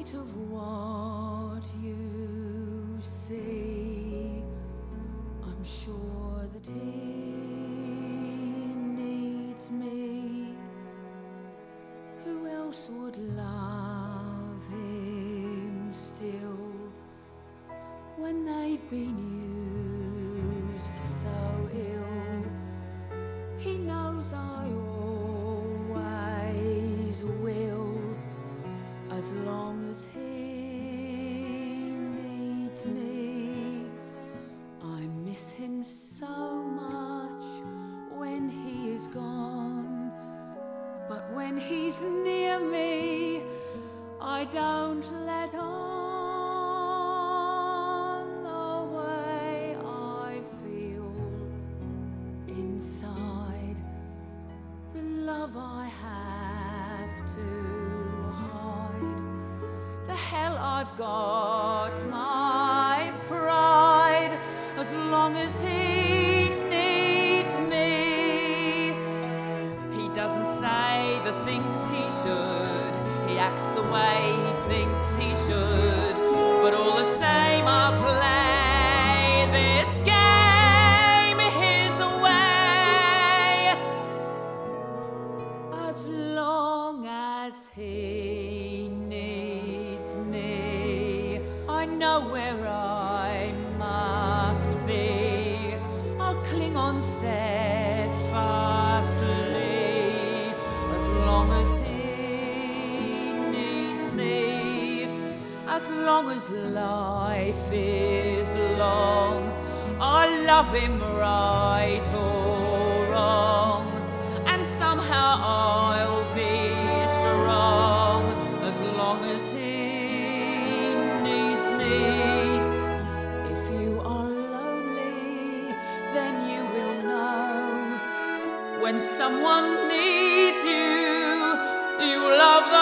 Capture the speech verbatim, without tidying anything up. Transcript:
spite of what you see, I'm sure that he needs me. Who else would love him still when they've been used so ill? He knows I always will, as long as he needs me. I miss him so much when he is gone, but when he's near me, I don't let on the way I feel inside. The love I have to hide, the hell I've got, my pride, as long as he needs me. He doesn't say the things he should, he acts the way he thinks he should, but all the same I'll play this game his way, as long as he needs me. I know where I must be, I'll cling on steadfastly, as long as he needs me. As long as life is long, I'll love him right or wrong, and somehow I'll be strong, as long as he needs me. If you are lonely, then you will know, when someone needs you, you love them.